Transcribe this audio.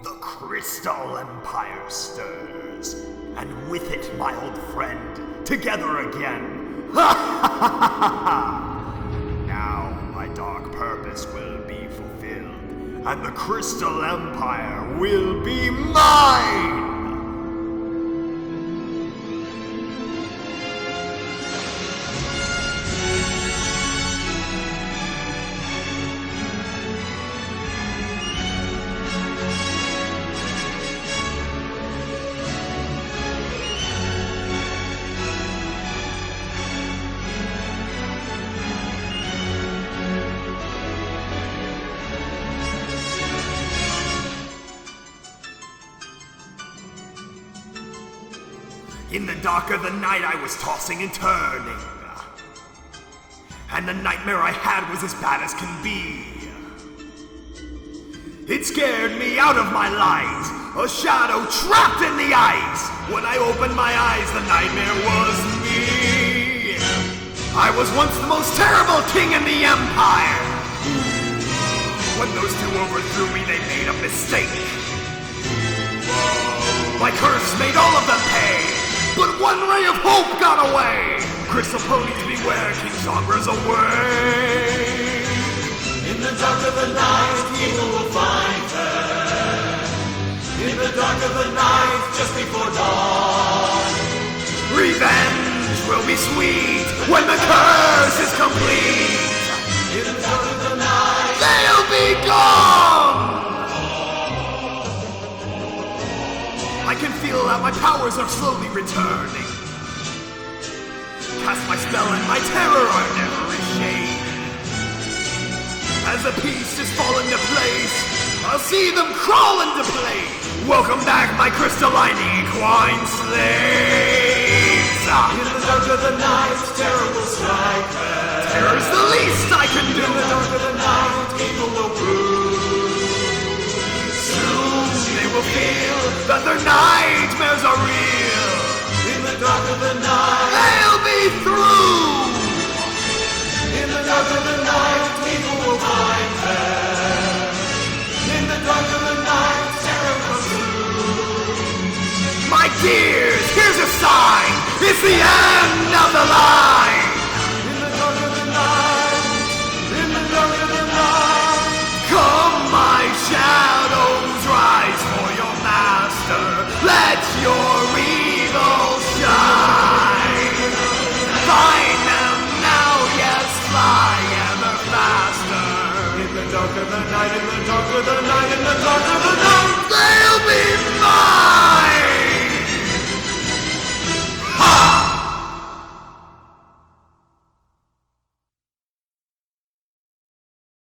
The Crystal Empire stirs, and with it my old friend, together again. Ha ha ha ha ha! Now my dark purpose will be fulfilled, and the Crystal Empire will be mine! In the dark of the night I was tossing and turning, and the nightmare I had was as bad as can be. It scared me out of my light, a shadow trapped in the ice. When I opened my eyes, the nightmare was me. I was once the most terrible king in the Empire. When those two overthrew me, they made a mistake. My curse made all of them pay. But one ray of hope got away! Crystal ponies beware, King Zongra's away! In the dark of the night, evil will find her. In the dark of the night, just before dawn. Revenge will be sweet when the curse is complete! In the dark of the night, they'll be gone! I can feel that my powers are slowly returning. Cast my spell and my terror are never ashamed. As the pieces fall into place, I'll see them crawl into place. Welcome back, my crystalline equine slaves. In the dark of the night, terror will strike her. Terror's the least I can do. In the dark of the night, evil will rule. They will feel that their nightmares are real. In the dark of the night, they'll be through. In the dark of the night, evil will find her. In the dark of the night, terror comes through. My dears, here's a sign. It's the end of the line. In the dark of the night, in the dark of the night, come my shadows, rise for your master. Let your evil shine. Find them now, yes, fly ever faster. in the dark of the night, in the dark of the night, in the dark of the night.